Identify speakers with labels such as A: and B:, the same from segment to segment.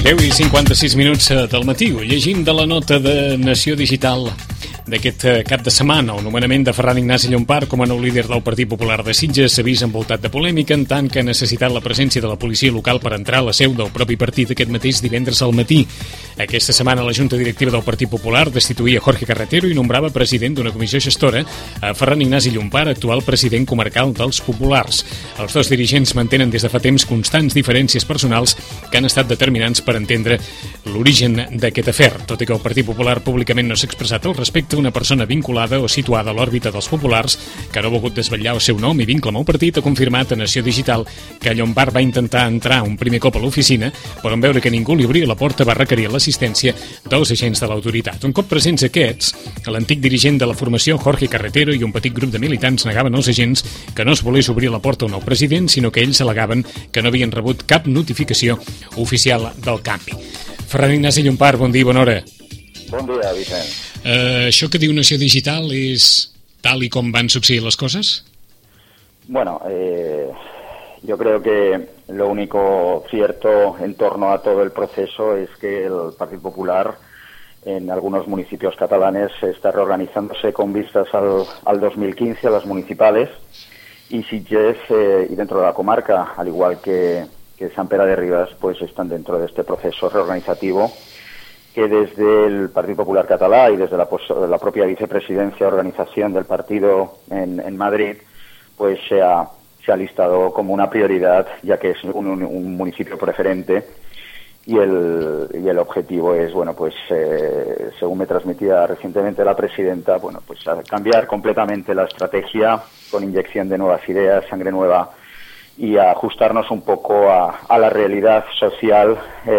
A: 10:56 del matí. Llegim de la nota de Nació Digital d'aquest cap de setmana. El nomenament de Ferran Ignasi Llompart com a nou líder del Partit Popular de Sitges s'ha vist envoltat de polèmica en tant que ha necessitat la presència de la policia local per entrar a la seu del propi partit aquest mateix divendres al matí. Aquesta setmana la Junta Directiva del Partit Popular destituïa Jorge Carretero i nombrava president d'una comissió gestora a Ferran Ignasi Llompart, actual president comarcal dels Populars. Els dos dirigents mantenen des de fa temps constants diferències personals que han estat determinants per entendre l'origen d'aquest afer. Tot i que el Partit Popular públicament no s'ha expressat al respecte, una persona vinculada o situada a l'òrbita dels populars, que no ha volgut desvetllar el seu nom i vincle amb el partit, ha confirmat a Nació Digital que Llompart va intentar entrar un primer cop a l'oficina, però en veure que ningú li obria la porta va requerir l'assistència dels agents de l'autoritat. Un cop presents aquests, l'antic dirigent de la formació, Jorge Carretero, i un petit grup de militants negaven als agents que no es volés obrir la porta a un nou president, sinó que ells al·legaven que no havien rebut cap notificació oficial del canvi. Ferran Ignasi Llompart, bon dia, bona hora.
B: Bon dia, Vicent.
A: Això que diu Nació Digital és tal y com van succeir les coses?
B: Bueno, yo creo que lo único cierto en torno a todo el proceso es que el Partido Popular en algunos municipios catalanes está reorganizándose con vistas al 2015, a las municipales, y Sitges y dentro de la comarca, al igual que Sant Pere de Ribes, pues están dentro de este proceso reorganizativo que desde el Partido Popular Catalá y desde la propia vicepresidencia de organización del partido en Madrid, pues se ha listado como una prioridad, ya que es un municipio preferente y el objetivo es, bueno, pues según me transmitía recientemente la presidenta, bueno, pues cambiar completamente la estrategia con inyección de nuevas ideas, sangre nueva, y a ajustarnos un poco a la realidad social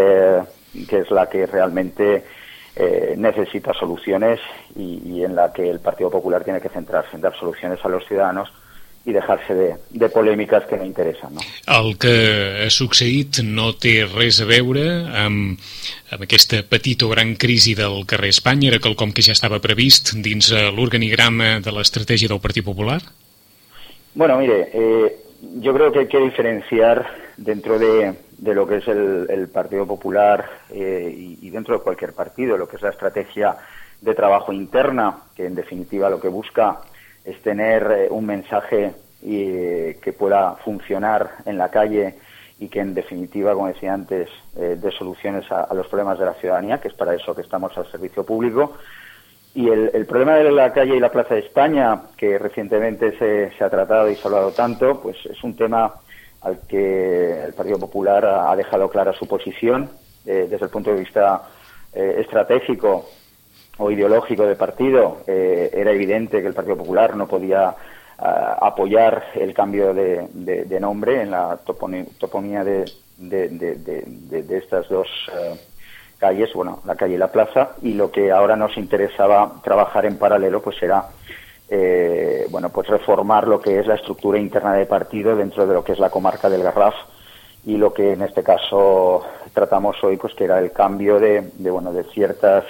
B: que es la que realmente necesita soluciones y en la que el Partido Popular tiene que centrarse en dar soluciones a los ciudadanos i dejar-se de polèmiques que no interessen. No?
A: El que ha succeït no té res a veure amb aquesta petita o gran crisi del carrer Espanya, era quelcom que ja estava previst dins l'organigrama de l'estratègia del Partit Popular?
B: Bueno, mire, yo creo que hay que diferenciar dentro de lo que es el Partido Popular y dentro de cualquier partido, lo que es la estrategia de trabajo interna, que en definitiva lo que busca es tener un mensaje que pueda funcionar en la calle y que en definitiva, como decía antes, dé soluciones a los problemas de la ciudadanía, que es para eso que estamos al servicio público. Y el problema de la calle y la Plaza de España, que recientemente se ha tratado y se ha hablado tanto, pues es un tema al que el Partido Popular ha dejado clara su posición desde el punto de vista estratégico o ideológico del partido. Era evidente que el Partido Popular no podía apoyar el cambio de nombre en la toponimia de estas dos calles, bueno, la calle y la plaza, y lo que ahora nos interesaba trabajar en paralelo pues era bueno, pues reformar lo que es la estructura interna del partido dentro de lo que es la comarca del Garraf, y lo que en este caso tratamos hoy pues que era el cambio de ciertas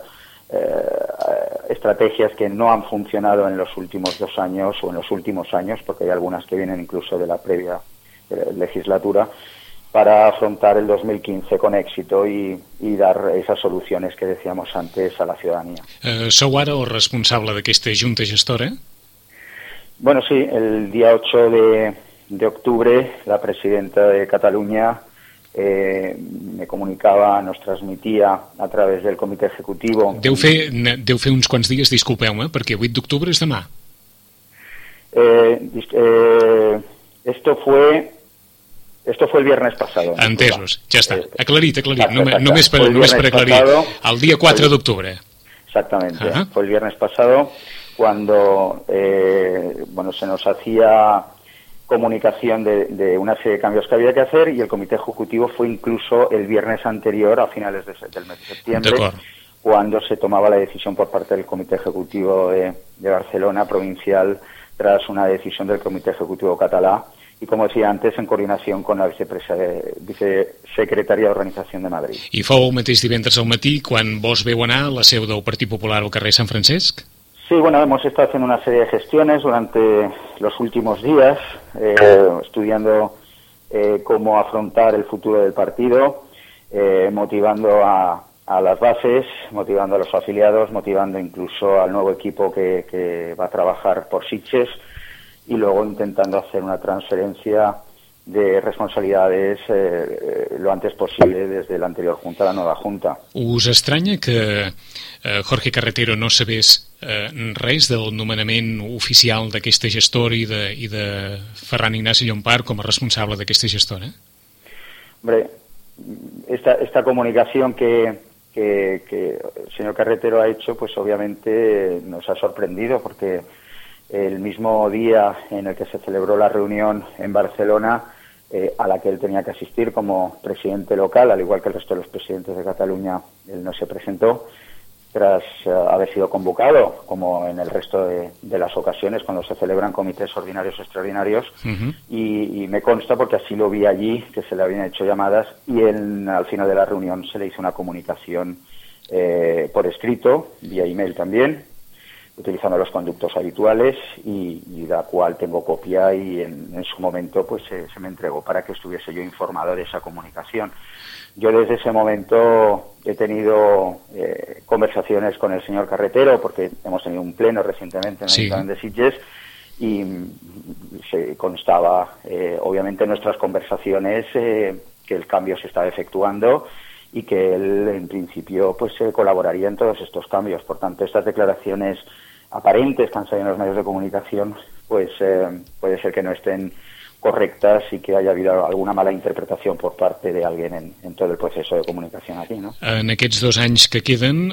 B: estrategias que no han funcionado en los últimos 2 años o en los últimos años, porque hay algunas que vienen incluso de la previa legislatura, para afrontar el 2015 con éxito y dar esas soluciones que decíamos antes a la ciudadanía.
A: Sou ara el responsable d'aquesta junta gestora?
B: Bueno, sí, el día 8 de octubre la presidenta de Cataluña me comunicava, nos transmitia a través del comitè ejecutivo.
A: Deu fer uns quants dies, disculpeu-me, perquè 8 d'octubre és demà.
B: Esto fue el viernes pasado.
A: Entesos, ja està. Aclarit. Només per aclarir. El dia 4 d'octubre.
B: Exactamente. Fue el viernes pasado cuando se nos hacía comunicación de una serie de cambios que había que hacer, y el comité ejecutivo fue incluso el viernes anterior, a finales del mes de septiembre, cuando se tomaba la decisión por parte del comité ejecutivo de Barcelona provincial tras una decisión del comité ejecutivo catalá, y como decía antes, en coordinación con la vicesecretaria d'Organització de Madrid.
A: I fou el mateix divendres al matí quan vos veu anar a la seu del Partit Popular al carrer Sant Francesc?
B: Sí, bueno, hemos estado haciendo una serie de gestiones durante los últimos días, estudiando cómo afrontar el futuro del partido. motivando a las bases, motivando a los afiliados, motivando incluso al nuevo equipo que va a trabajar por Sitges, y luego intentando hacer una transferencia de responsabilidades lo antes posible desde la anterior Junta a la nueva Junta.
A: Us estranya que Jorge Carretero no sabés res del nomenament oficial d'aquesta gestora i de Ferran Ignasi Llompart com a responsable d'aquesta gestora?
B: Hombre, esta comunicación que el señor Carretero ha hecho, pues obviamente nos ha sorprendido, porque el mismo día en el que se celebró la reunión en Barcelona, a la que él tenía que asistir como presidente local, al igual que el resto de los presidentes de Cataluña, él no se presentó, tras haber sido convocado, como en el resto de las ocasiones cuando se celebran comités ordinarios o extraordinarios, y me consta, porque así lo vi allí, que se le habían hecho llamadas, y al final de la reunión se le hizo una comunicación por escrito, vía email también, utilizando los conductos habituales, y la cual tengo copia, y en su momento pues se me entregó para que estuviese yo informado de esa comunicación. Yo desde ese momento he tenido conversaciones con el señor Carretero, porque hemos tenido un pleno recientemente en el Ayuntamiento de Sitges, y se constaba obviamente en nuestras conversaciones que el cambio se estaba efectuando y que él en principio pues colaboraría en todos estos cambios. Por tanto, estas declaraciones aparentes que han salido en los medios de comunicación pues puede ser que no estén correctas y que haya habido alguna mala interpretació por parte de alguien en tot el procés de comunicació aquí, no?
A: En aquests 2 anys que queden,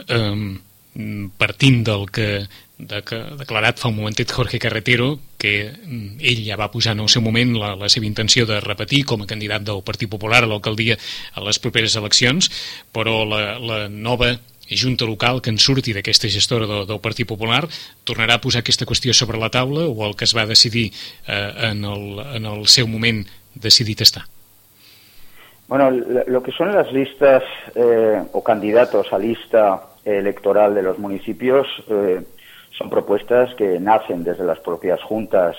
A: partint del que declarat fa un momentet Jorge Carretero, que ell ja va posar en el seu moment la seva intenció de repetir com a candidat del Partit Popular a l'alcaldia a les properes eleccions, però la nova Junta local que en surti d'aquesta gestora del Partit Popular tornarà a posar aquesta qüestió sobre la taula, o el que es va decidir en el seu moment decidit està?
B: Bueno, lo que son las listas o candidatos a lista electoral de los municipios son propuestas que nacen desde las propias juntas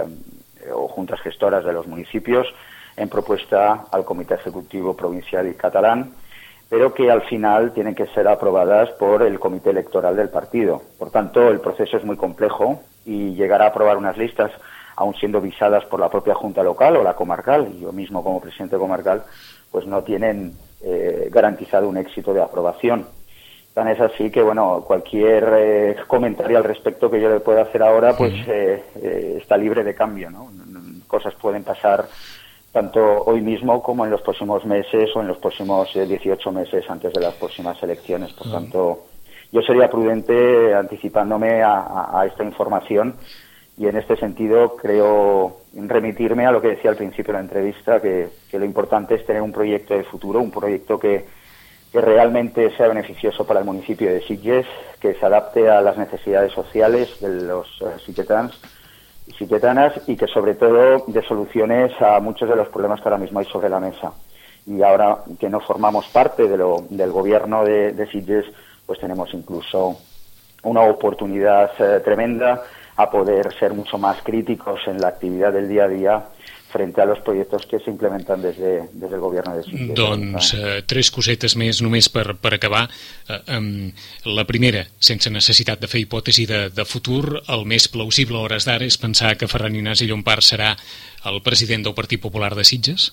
B: o juntas gestoras de los municipios en propuesta al Comité Ejecutivo Provincial y Catalán, pero que al final tienen que ser aprobadas por el comité electoral del partido. Por tanto, el proceso es muy complejo, y llegar a aprobar unas listas, aun siendo visadas por la propia junta local o la comarcal, y yo mismo como presidente comarcal, pues no tienen garantizado un éxito de aprobación. Tan es así que, bueno, cualquier comentario al respecto que yo le pueda hacer ahora, pues está libre de cambio, ¿no? Cosas pueden pasar tanto hoy mismo como en los próximos meses o en los próximos 18 meses antes de las próximas elecciones. Por tanto, yo sería prudente anticipándome a esta información, y en este sentido creo remitirme a lo que decía al principio de la entrevista, que lo importante es tener un proyecto de futuro, un proyecto que realmente sea beneficioso para el municipio de Sitges, que se adapte a las necesidades sociales de los sitgetans y sitgetanas, y que sobre todo dé soluciones a muchos de los problemas que ahora mismo hay sobre la mesa. Y ahora que no formamos parte del gobierno de Sitges, pues tenemos incluso una oportunidad tremenda a poder ser mucho más críticos en la actividad del día a día frente a los proyectos que se implementan desde el gobierno de Sitges.
A: Doncs 3 cosetes més només per acabar. La primera, sense necessitat de fer hipòtesi de futur, el més plausible a hores d'ara és pensar que Ferran Ignasi Llompart serà el president del Partit Popular de Sitges?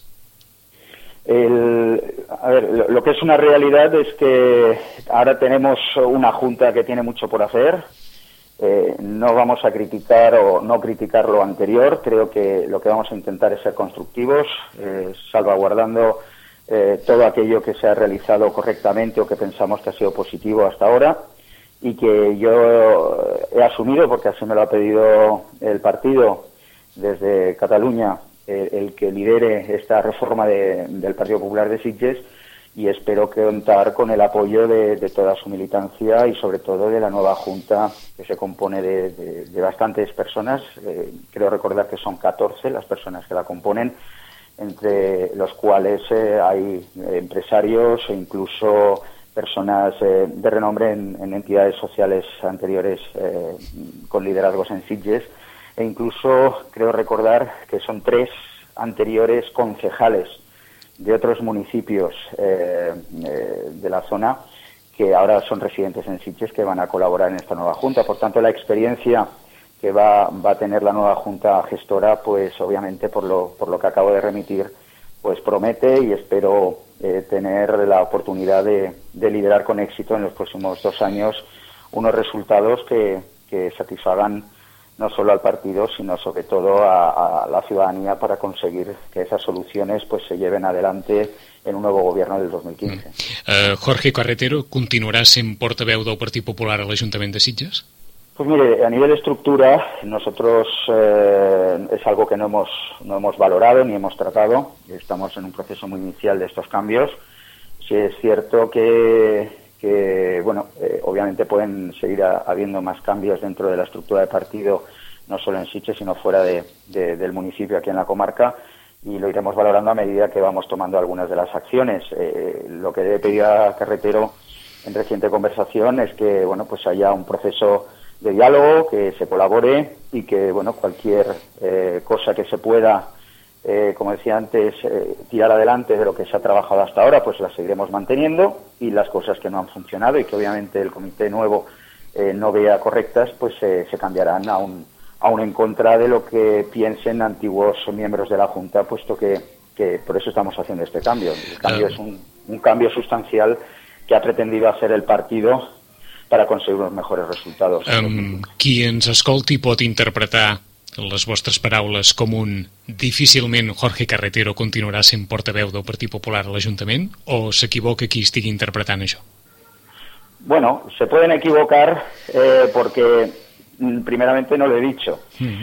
B: A ver, lo que es una realidad es que ahora tenemos una junta que tiene mucho por hacer. No vamos a criticar o no criticar lo anterior. Creo que lo que vamos a intentar es ser constructivos, salvaguardando todo aquello que se ha realizado correctamente o que pensamos que ha sido positivo hasta ahora, y que yo he asumido, porque así me lo ha pedido el partido desde Cataluña, el que lidere esta reforma del Partido Popular de Sitges, y espero contar con el apoyo de toda su militancia y sobre todo de la nueva Junta, que se compone de bastantes personas. Creo recordar que son 14 las personas que la componen, entre los cuales hay empresarios e incluso personas de renombre en entidades sociales anteriores con liderazgos en Sitges, e incluso creo recordar que son 3 anteriores concejales otros municipios de la zona que ahora son residentes en Sitges, que van a colaborar en esta nueva junta. Por tanto, la experiencia que va a tener la nueva junta gestora, pues obviamente por lo que acabo de remitir, pues promete, y espero tener la oportunidad de liderar con éxito en los próximos 2 años unos resultados que satisfagan no solo al partido, sino sobre todo a la ciudadanía, para conseguir que esas soluciones pues se lleven adelante en un nuevo gobierno del 2015.
A: Jorge Carretero continuarà sent portaveu del Partit Popular a l'Ajuntament de Sitges?
B: Pues mire, a nivel de estructura, nosotros es algo que no hemos valorado ni hemos tratado. Estamos en un proceso muy inicial de estos cambios. Sí es cierto que obviamente pueden seguir habiendo más cambios dentro de la estructura de partido, no solo en Sitges, sino fuera del municipio, aquí en la comarca, y lo iremos valorando a medida que vamos tomando algunas de las acciones. Lo que he pedido a Carretero en reciente conversación es que pues haya un proceso de diálogo, que se colabore, y que cualquier cosa que se pueda, como decía antes, tirar adelante de lo que se ha trabajado hasta ahora, pues las seguiremos manteniendo, y las cosas que no han funcionado y que obviamente el comité nuevo no vea correctas, pues se cambiarán aún en contra de lo que piensen antiguos miembros de la Junta, puesto que por eso estamos haciendo este cambio. El cambio es un cambio sustancial que ha pretendido hacer el partido para conseguir unos mejores resultados.
A: Qui ens escolti pot interpretar les vostres paraules com difícilment Jorge Carretero continuarà sent portaveu del Partit Popular a l'Ajuntament, o s'equivoca qui estigui interpretant això?
B: Bueno, se pueden equivocar porque primeramente no lo he dicho.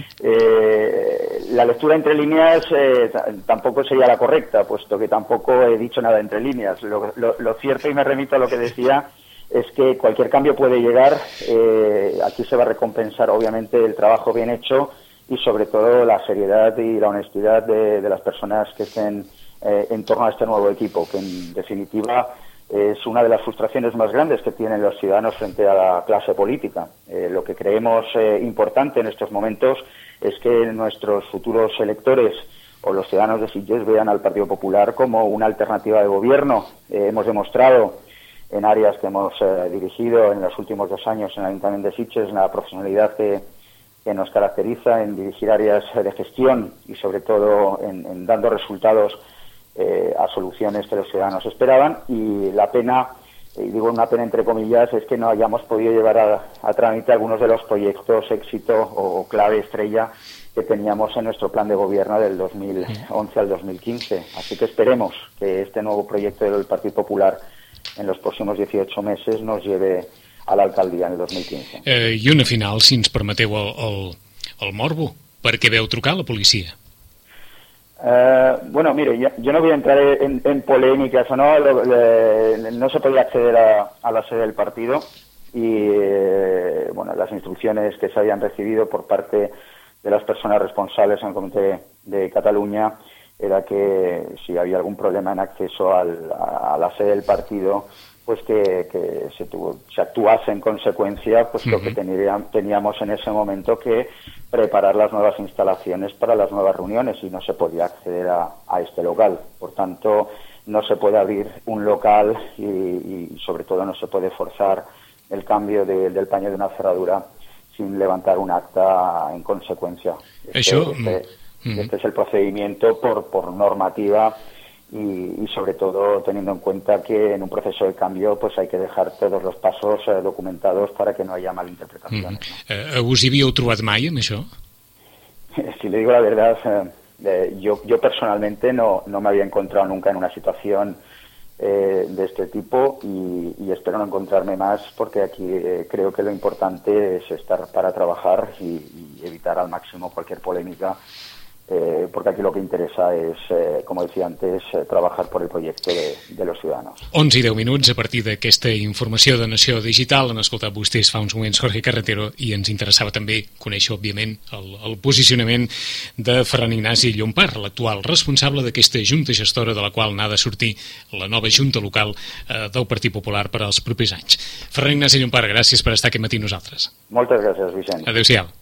B: La lectura entre líneas tampoco sería la correcta, puesto que tampoco he dicho nada entre líneas. Lo cierto, y me remito a lo que decía, es que cualquier cambio puede llegar. Aquí se va a recompensar obviamente el trabajo bien hecho, y sobre todo la seriedad y la honestidad de las personas que estén en torno a este nuevo equipo, que en definitiva es una de las frustraciones más grandes que tienen los ciudadanos frente a la clase política. Lo que creemos importante en estos momentos es que nuestros futuros electores o los ciudadanos de Sitges vean al Partido Popular como una alternativa de gobierno. Hemos demostrado en áreas que hemos dirigido en los últimos 2 años en el Ayuntamiento de Sitges la profesionalidad que nos caracteriza en dirigir áreas de gestión, y sobre todo en dando resultados a soluciones que los ciudadanos esperaban. Y la pena, y digo una pena entre comillas, es que no hayamos podido llevar a trámite algunos de los proyectos éxito o clave estrella que teníamos en nuestro plan de gobierno del 2011 al 2015. Así que esperemos que este nuevo proyecto del Partido Popular en los próximos 18 meses nos lleve a la alcaldía en el 2015.
A: I una final, si ens permeteu el morbo. Per què veu trucar a la policia?
B: Bueno, mire, yo no voy a entrar en polémicas o no. No se podía acceder a la sede del partido, y las instrucciones que se habían recibido por parte de las personas responsables en el Comité de Cataluña era que si había algún problema en acceso a la sede del partido, pues que se actuase en consecuencia, puesto que teníamos en ese momento que preparar las nuevas instalaciones para las nuevas reuniones, y no se podía acceder a este local. Por tanto, no se puede abrir un local y sobre todo no se puede forzar el cambio del paño de una cerradura sin levantar un acta en consecuencia. Este es el procedimiento por normativa, y sobre todo teniendo en cuenta que en un proceso de cambio pues hay que dejar todos los pasos documentados para que no haya malinterpretaciones.
A: Us hi havíeu trobat mai amb això?
B: Si le digo la verdad, yo personalmente no me había encontrado nunca en una situación de este tipo, y espero no encontrarme más, porque aquí creo que lo importante es estar para trabajar y evitar al máximo cualquier polémica, porque aquí lo que interesa es, como decía antes, trabajar por el proyecto de los ciudadanos.
A: 11 i 10 minuts. A partir d'aquesta informació de Nació Digital han escoltat vostès fa uns moments Jorge Carretero, i ens interessava també conèixer, òbviament, el posicionament de Ferran Ignasi Llompart, l'actual responsable d'aquesta junta gestora, de la qual n'ha de sortir la nova junta local del Partit Popular per als propers anys. Ferran Ignasi Llompart, gràcies per estar aquest matí amb nosaltres.
B: Moltes gràcies, Vicent.
A: Adéu-siau.